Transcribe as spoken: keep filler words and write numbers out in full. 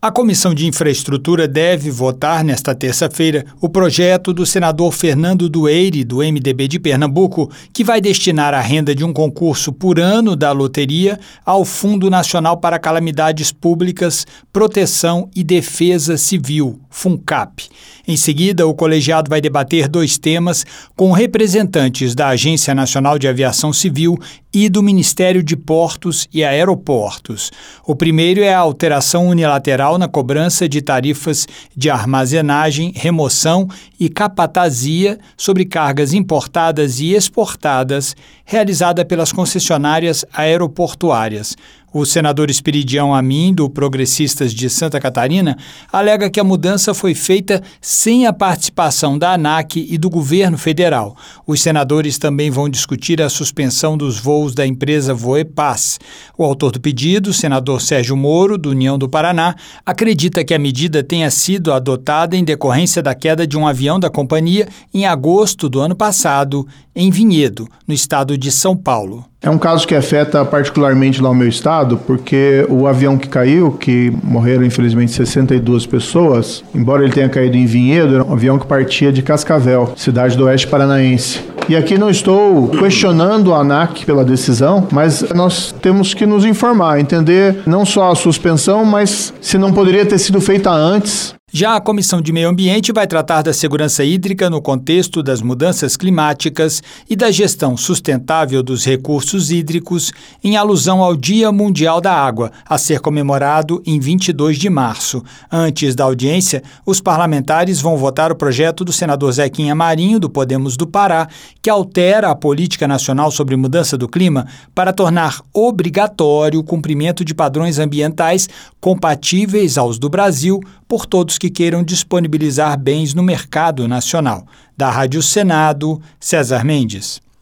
A Comissão de Infraestrutura deve votar nesta terça-feira o projeto do senador Fernando Dueire, do M D B de Pernambuco, que vai destinar a renda de um concurso por ano da loteria ao Fundo Nacional para Calamidades Públicas, Proteção e Defesa Civil, FUNCAP. Em seguida, o colegiado vai debater dois temas com representantes da Agência Nacional de Aviação Civil e do Ministério de Portos e Aeroportos. O primeiro é a alteração unilateral na cobrança de tarifas de armazenagem, remoção e capatazia sobre cargas importadas e exportadas realizada pelas concessionárias aeroportuárias. O senador Esperidião Amin, do Progressistas de Santa Catarina, alega que a mudança foi feita sem a participação da ANAC e do governo federal. Os senadores também vão discutir a suspensão dos voos da empresa Voepaz. O autor do pedido, o senador Sérgio Moro, do União do Paraná, acredita que a medida tenha sido adotada em decorrência da queda de um avião da companhia em agosto do ano passado, em Vinhedo, no estado de São Paulo. É um caso que afeta particularmente lá o meu estado, porque o avião que caiu, que morreram infelizmente sessenta e duas pessoas, embora ele tenha caído em Vinhedo, era um avião que partia de Cascavel, cidade do oeste paranaense. E aqui não estou questionando a ANAC pela decisão, mas nós temos que nos informar, entender não só a suspensão, mas se não poderia ter sido feita antes. Já a Comissão de Meio Ambiente vai tratar da segurança hídrica no contexto das mudanças climáticas e da gestão sustentável dos recursos hídricos, em alusão ao Dia Mundial da Água, a ser comemorado em vinte e dois de março. Antes da audiência, os parlamentares vão votar o projeto do senador Zequinha Marinho, do Podemos do Pará, que altera a Política Nacional sobre Mudança do Clima para tornar obrigatório o cumprimento de padrões ambientais compatíveis aos do Brasil por todos que queiram disponibilizar bens no mercado nacional. Da Rádio Senado, César Mendes.